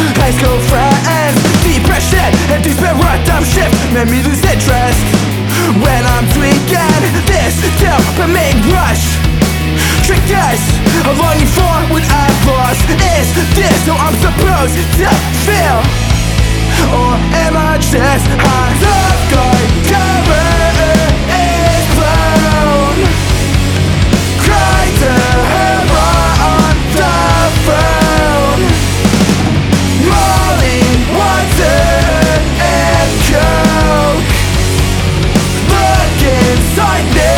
high school friends. Depression and despair, paradigm shift made me lose interest. When I'm tweaking, this dopamine rush tricked us, I'm longing for what I've lost. Is this how I'm supposed to feel? Or am I just high? Tough guy, cover is blown. Cry to her on the phone. Molly, water, and coke. Look inside me,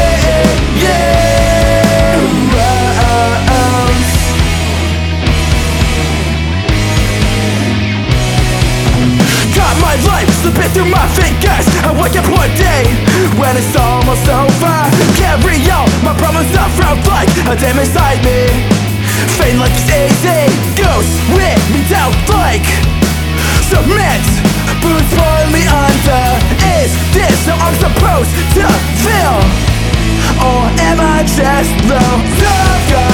my life slipping through my fingers. I wake up one day when it's almost over. Carry out my problems up from like a damn inside me. Fame like it's easy, goes with me down like cement. Boots pulling me under. Is this how I'm supposed to feel? Or am I just low?